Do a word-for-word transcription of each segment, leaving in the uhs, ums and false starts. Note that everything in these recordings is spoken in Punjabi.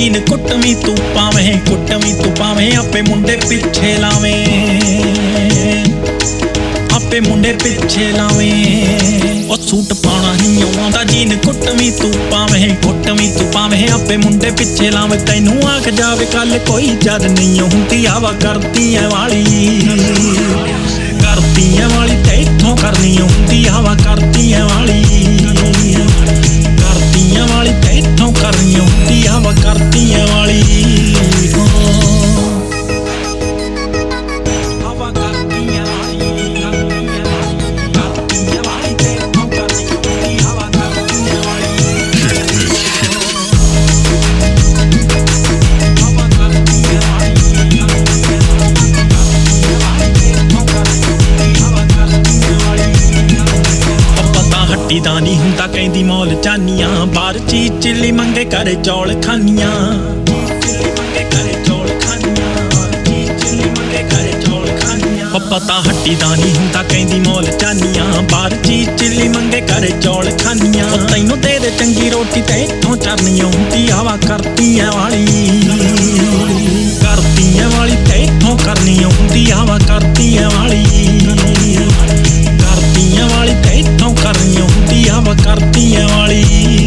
ਜੀਨ ਕੁੱਟਵੀਂ ਤੂੰ ਪਾਵੇਂ ਕੁੱਟਵੀਂ ਤੂੰ ਪਾਵੇਂ ਆਪੇ ਮੁੰਡੇ ਪਿੱਛੇ ਲਾਵੇਂ ਆਪੇ ਮੁੰਡੇ ਪਿੱਛੇ ਲਾਵੇਂ ਉਹ ਸੂਟ ਪਾਉਣਾ ਨਹੀਂ ਆਉਂਦਾ ਜੀਨ ਕੁੱਟਵੀਂ ਤੂੰ ਪਾਵੇਂ ਕੁੱਟਵੀਂ ਤੂੰ ਪਾਵੇਂ ਆਪੇ ਮੁੰਡੇ ਪਿੱਛੇ ਲਾਵੇਂ ਤੈਨੂੰ ਆਖ ਜਾਵੇ ਕੱਲ ਕੋਈ ਜਦ ਨਹੀਂ ਹੁੰਦੀ ਹਵਾ ਕਰਦੀ ਐ ਵਾਲੀ ਕਰਦੀ ਐ ਵਾਲੀ ਤੇ ਇੱਥੋਂ ਕਰਨੀ ਹੁੰਦੀ ਹਵਾ ਕਰਦੀ ਐ ਵਾਲੀ ਕਰਦੀ ਐ ਵਾਲੀ ਤੇ ਇੱਥੋਂ ਕਰਨੀ ਹੁੰਦੀ ਹਵਾ ਕਰਦੀ ਐ ਵਾਲੀ ਦਾ ਨਹੀਂ ਹੁੰਦਾ ਕਹਿੰਦੀ ਮੌਲ ਚਾਨੀਆਂ ਬਾਹਰ ਚੀਜ਼ ਚਿੱਲੀ ਮੰਗੇ ਘਰੇ ਚੌਲ ਖਾਨੀਆਂ ਪਤਾ ਹੱਟੀ ਦਾ ਨਹੀਂ ਹੁੰਦਾ ਕਹਿੰਦੀ ਮੌਲ ਚਾਨੀਆਂ ਬਾਹਰ ਚੀਜ਼ ਚਿੱਲੀ ਮੰਗੇ ਘਰੇ ਚੌਲ ਖਾਨੀਆਂ ਤੈਨੂੰ ਦੇ ਦੇ ਚੰਗੀ ਰੋਟੀ ਤੇ ਇੱਥੋਂ ਚਰਨੀ ਹੁੰਦੀ ਹਵਾ ਕਰਦੀ ਐ ਵਾਲੀ ਕਰਦੀ ਐ ਵਾਲੀ ਤੇ ਇੱਥੋਂ ਕਰਨੀ ਹੁੰਦੀ ਹਵਾ ਕਰਦੀ ਐ ਵਾਲੀ ਕਰਦੀ ਐ ਵਾਲੀ ਤੇ ਇੱਥੋਂ ਕਰਨੀ ਹੁੰਦੀ ਹਵਾ ਕਰਦੀ ਐ ਵਾਲੀ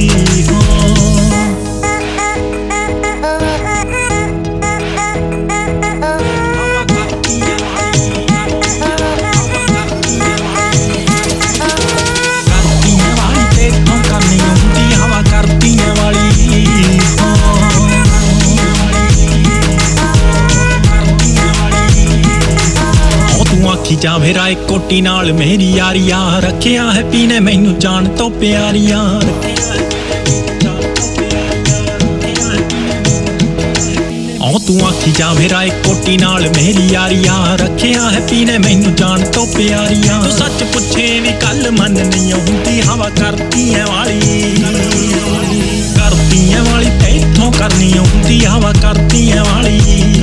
ਜਾਵੇ ਰਾਏ ਕੋਟੀ ਨਾਲ ਮੇਰੀ ਯਾਰੀਆਂ ਰੱਖਿਆ ਹੈ ਪੀਨੇ ਮੈਨੂੰ ਜਾਣ ਤੋਂ ਪਿਆਰੀਆਂ ਓ ਤੂੰ ਆਖੀ ਜਾਵੇ ਰਾਏ ਕੋਟੀ ਨਾਲ ਮੇਰੀ ਯਾਰੀਆਂ ਰੱਖਿਆ ਹੈ ਪੀਨੇ ਮੈਨੂੰ ਜਾਣ ਤੋਂ ਪਿਆਰੀਆਂ ਤੂੰ ਸੱਚ ਪੁੱਛੇ ਵੀ ਕੱਲ ਮਨ ਨਹੀਂ ਹੁੰਦੀ ਹਵਾ ਕਰਦੀ ਐ ਵਾਲੀ ਕਰਦੀ ਐ ਵਾਲੀ ਤੇ ਇੱਥੋਂ ਕਰਨੀ ਹੁੰਦੀ ਹਵਾ ਕਰਦੀ ਐ ਵਾਲੀ